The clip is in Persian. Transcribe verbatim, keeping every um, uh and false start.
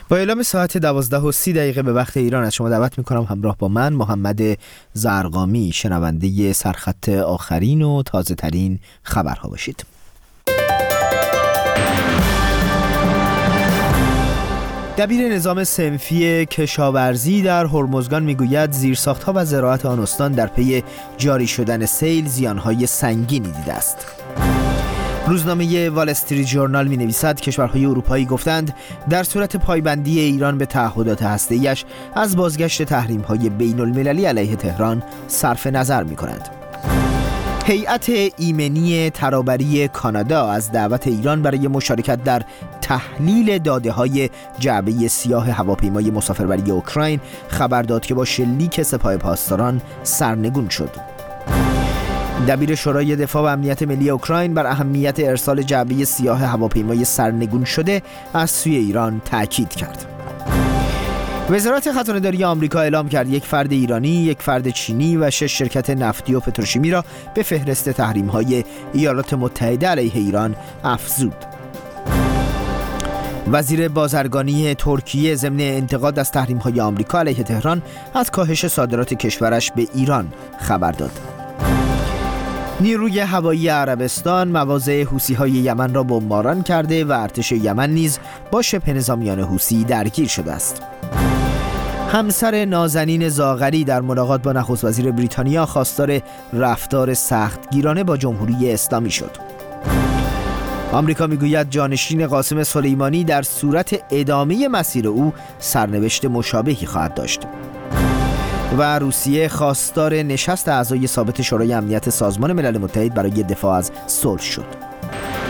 با اعلام ساعت دوازده و سی دقیقه به وقت ایران از شما دعوت میکنم همراه با من محمد زرقامی شنونده سرخط آخرین و تازه ترین خبرها باشید. دبیر نظام صنفی کشاورزی در هرمزگان میگوید زیرساخت‌ها و زراعت آن استان در پی جاری شدن سیل زیانهای سنگینی دیده است. روزنامه وال استریت ژورنال می نویسد کشورهای اروپایی گفتند در صورت پایبندی ایران به تعهدات هسته‌ایش از بازگشت تحریم‌های بین المللی علیه تهران صرف نظر می کند. هیئت ایمنی ترابری کانادا از دعوت ایران برای مشارکت در تحلیل داده‌های جعبه سیاه هواپیمای مسافربری اوکراین خبر داد که با شلیک سپاه پاسداران سرنگون شد. دبیر شورای دفاع و امنیت ملی اوکراین بر اهمیت ارسال جعبه سیاه هواپیمای سرنگون شده از سوی ایران تاکید کرد. وزارت خزانه‌داری آمریکا اعلام کرد یک فرد ایرانی، یک فرد چینی و شش شرکت نفتی و پتروشیمی را به فهرست تحریم‌های ایالات متحده علیه ایران افزود. وزیر بازرگانی ترکیه ضمن انتقاد از تحریم‌های آمریکا علیه تهران از کاهش صادرات کشورش به ایران خبر داد. نیروی هوایی عربستان مواضع حوثی‌های یمن را بمباران کرده و ارتش یمن نیز با شبه نظامیان حوثی درگیر شده است. همسر نازنین زاغری در ملاقات با نخست وزیر بریتانیا خواستار رفتار سختگیرانه با جمهوری اسلامی شد. آمریکا میگوید جانشین قاسم سلیمانی در صورت ادامه مسیر او سرنوشت مشابهی خواهد داشت. و روسیه خواستار نشست اعضای ثابت شورای امنیت سازمان ملل متحد برای دفاع از صلح شد.